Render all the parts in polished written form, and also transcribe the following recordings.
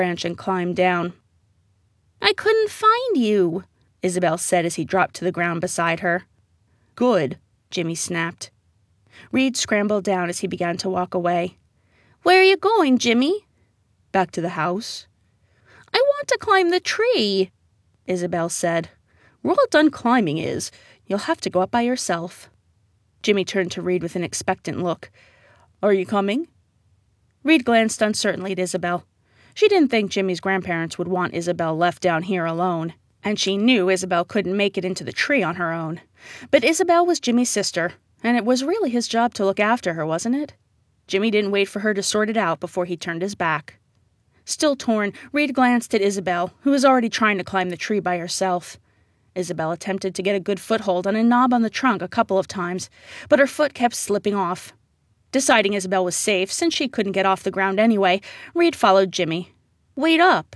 branch and climbed down. "I couldn't find you," Isabel said as he dropped to the ground beside her. "Good," Jimmy snapped. Reed scrambled down as he began to walk away. "Where are you going, Jimmy?" "Back to the house." "I want to climb the tree," Isabel said. "We're all done climbing, Is. You'll have to go up by yourself." Jimmy turned to Reed with an expectant look. "Are you coming?" Reed glanced uncertainly at Isabel. She didn't think Jimmy's grandparents would want Isabel left down here alone, and she knew Isabel couldn't make it into the tree on her own. But Isabel was Jimmy's sister, and it was really his job to look after her, wasn't it? Jimmy didn't wait for her to sort it out before he turned his back. Still torn, Reed glanced at Isabel, who was already trying to climb the tree by herself. Isabel attempted to get a good foothold on a knob on the trunk a couple of times, but her foot kept slipping off. Deciding Isabel was safe, since she couldn't get off the ground anyway, Reed followed Jimmy. "Wait up!"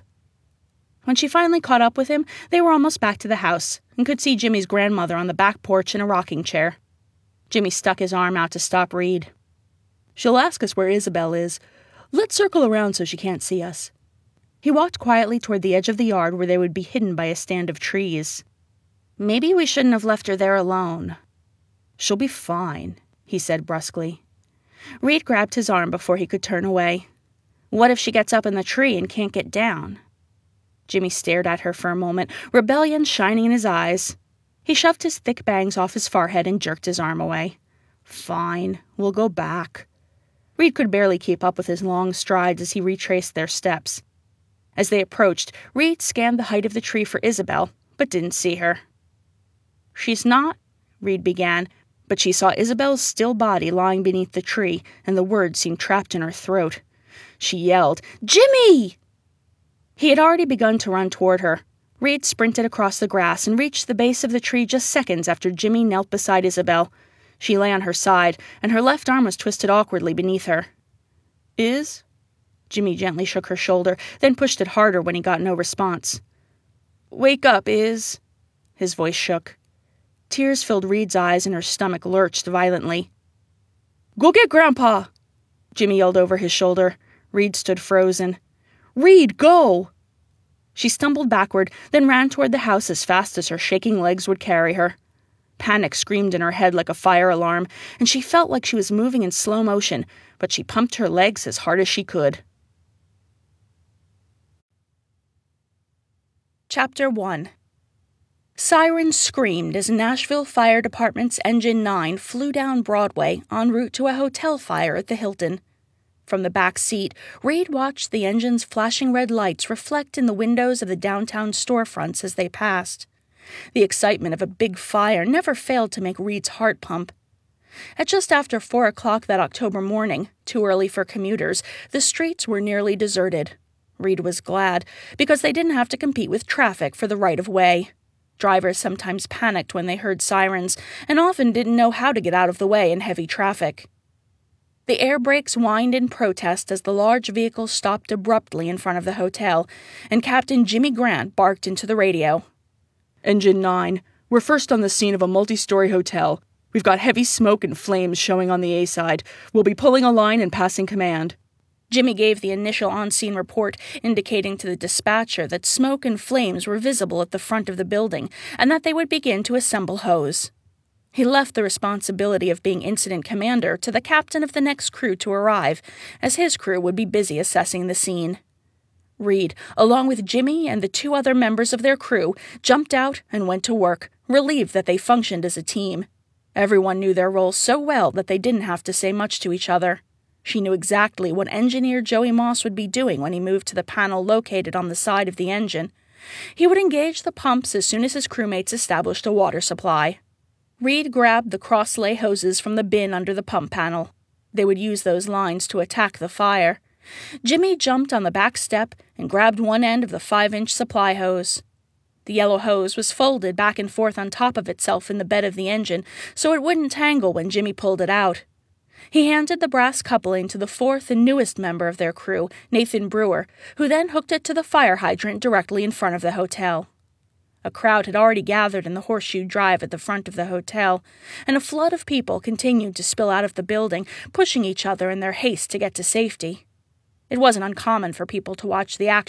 When she finally caught up with him, they were almost back to the house, and could see Jimmy's grandmother on the back porch in a rocking chair. Jimmy stuck his arm out to stop Reed. "She'll ask us where Isabel is. Let's circle around so she can't see us." He walked quietly toward the edge of the yard where they would be hidden by a stand of trees. "Maybe we shouldn't have left her there alone." "She'll be fine," he said brusquely. Reed grabbed his arm before he could turn away. "What if she gets up in the tree and can't get down?" Jimmy stared at her for a moment, rebellion shining in his eyes. He shoved his thick bangs off his forehead and jerked his arm away. "Fine, we'll go back." Reed could barely keep up with his long strides as he retraced their steps. As they approached, Reed scanned the height of the tree for Isabel, but didn't see her. "She's not," Reed began, but she saw Isabel's still body lying beneath the tree, and the words seemed trapped in her throat. She yelled, "Jimmy!" He had already begun to run toward her. Reed sprinted across the grass and reached the base of the tree just seconds after Jimmy knelt beside Isabel. She lay on her side, and her left arm was twisted awkwardly beneath her. "Is?" Jimmy gently shook her shoulder, then pushed it harder when he got no response. "Wake up, Is." His voice shook. Tears filled Reed's eyes and her stomach lurched violently. "Go get Grandpa!" Jimmy yelled over his shoulder. Reed stood frozen. "Reed, go!" She stumbled backward, then ran toward the house as fast as her shaking legs would carry her. Panic screamed in her head like a fire alarm, and she felt like she was moving in slow motion, but she pumped her legs as hard as she could. Chapter 1. Sirens screamed as Nashville Fire Department's Engine 9 flew down Broadway en route to a hotel fire at the Hilton. From the back seat, Reed watched the engine's flashing red lights reflect in the windows of the downtown storefronts as they passed. The excitement of a big fire never failed to make Reed's heart pump. At just after 4 o'clock that October morning, too early for commuters, the streets were nearly deserted. Reed was glad, because they didn't have to compete with traffic for the right-of-way. Drivers sometimes panicked when they heard sirens, and often didn't know how to get out of the way in heavy traffic. The air brakes whined in protest as the large vehicle stopped abruptly in front of the hotel, and Captain Jimmy Grant barked into the radio. "Engine 9, we're first on the scene of a multi-story hotel. We've got heavy smoke and flames showing on the A side. We'll be pulling a line and passing command." Jimmy gave the initial on-scene report, indicating to the dispatcher that smoke and flames were visible at the front of the building, and that they would begin to assemble hose. He left the responsibility of being incident commander to the captain of the next crew to arrive, as his crew would be busy assessing the scene. Reed, along with Jimmy and the 2 other members of their crew, jumped out and went to work, relieved that they functioned as a team. Everyone knew their roles so well that they didn't have to say much to each other. She knew exactly what engineer Joey Moss would be doing when he moved to the panel located on the side of the engine. He would engage the pumps as soon as his crewmates established a water supply. Reed grabbed the cross-lay hoses from the bin under the pump panel. They would use those lines to attack the fire. Jimmy jumped on the back step and grabbed one end of the 5-inch supply hose. The yellow hose was folded back and forth on top of itself in the bed of the engine, so it wouldn't tangle when Jimmy pulled it out. He handed the brass coupling to the 4th and newest member of their crew, Nathan Brewer, who then hooked it to the fire hydrant directly in front of the hotel. A crowd had already gathered in the Horseshoe Drive at the front of the hotel, and a flood of people continued to spill out of the building, pushing each other in their haste to get to safety. It wasn't uncommon for people to watch the action